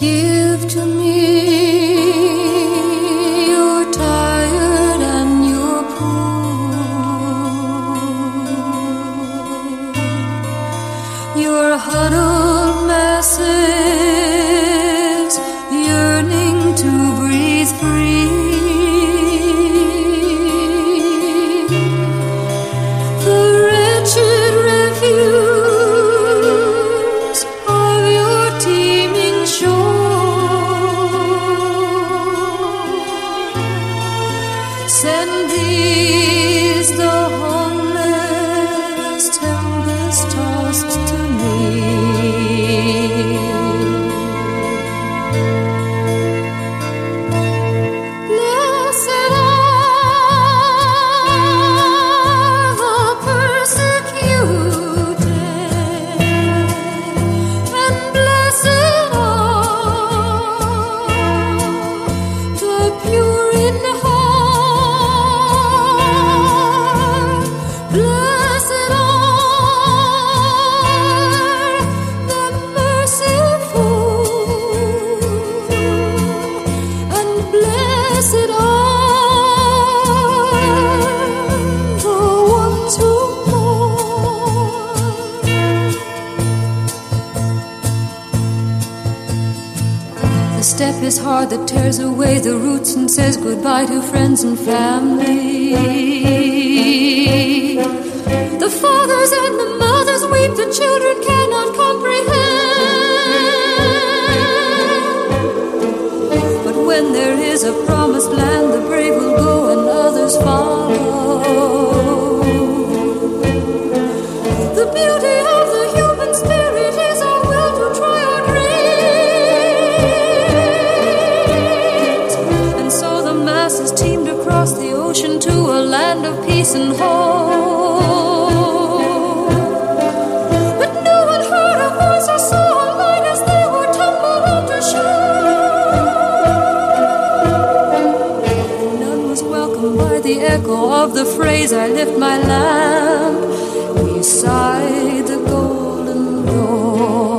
Give to me your tired and your poor, your huddled masses yearning to breathe free. The wretched refuse of your teeming shore, send these the homeless tempest-tossed to me. Blessed are the persecuted, and blessed are the pure in heart. Blessed are the merciful, and blessed are the ones who mourn. The step is hard that tears away the roots and says goodbye to friends and family. The fathers and the mothers weep, the children cannot comprehend. But when there is a promised land, the brave will go and others follow. The beauty of the human spirit is our will to try our dreams. And so the masses teemed across the ocean to a land of peace and hope. But no one heard a voice or saw a light as they were tumbled under shore. None was welcomed by the echo of the phrase, I lift my lamp beside the golden door.